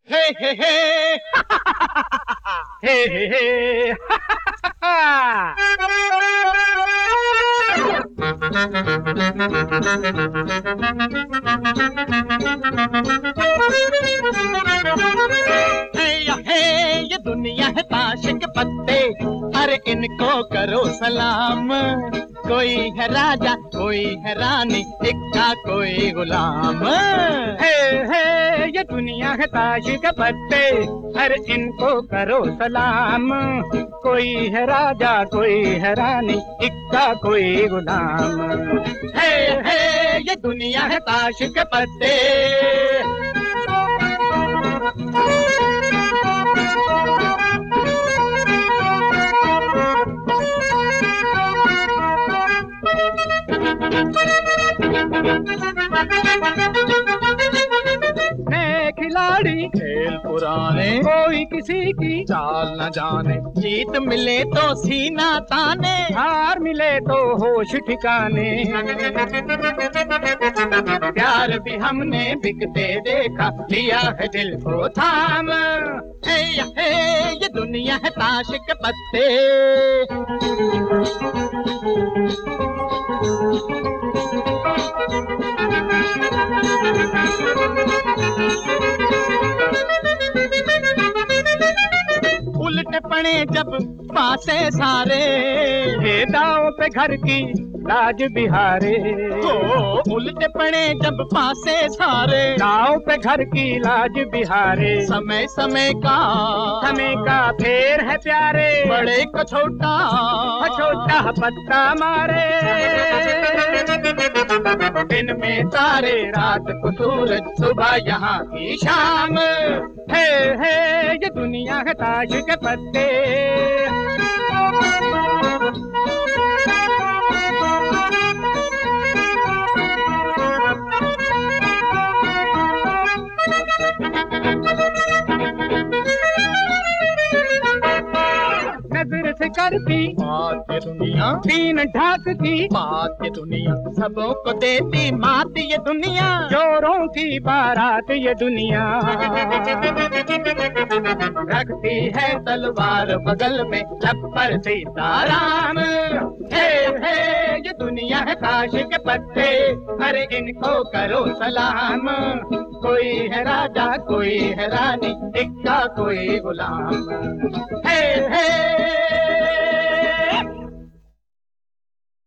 हे हे हे हे हे हे ये दुनिया है ताश के पत्ते, अरे इनको करो सलाम। कोई है राजा, कोई है रानी, इक्का कोई गुलाम। हे ये दुनिया है ताश के पत्ते, अरे इनको करो सलाम। कोई है राजा, कोई है रानी, इक्का कोई गुलाम। हे ये दुनिया है ताश के पत्ते। खिलाड़ी खेल पुराने, कोई किसी की चाल न जाने। जीत मिले तो सीना ताने, हार मिले तो होश ठिकाने। प्यार भी हमने बिकते देखा, लिया है दिल को थाम। हे ये दुनिया है ताश के पत्ते। उल्टे पड़े जब पासे सारे, ये दाव पे घर की लाज बिहारे। उल्टे पड़े जब पासे सारे, दाव पे घर की लाज बिहारे। समय समय का फेर है प्यारे, बड़े को छोटा पत्ता मारे। दिन में तारे, रात को सूरज, सुबह यहाँ की शाम। हे ये दुनिया है ताश के पत्ते। नजर से करती बात ये दुनिया, तीन ढाक की बात ये दुनिया, सबों को देती मात ये दुनिया। चोरों की बारात ये दुनिया, रखती है तलवार बगल में, लब पर सीताराम। हे ये दुनिया है ताश के पत्ते, अरे इनको करो सलाम। कोई है राजा, कोई है रानी, इक्का कोई गुलाम। हे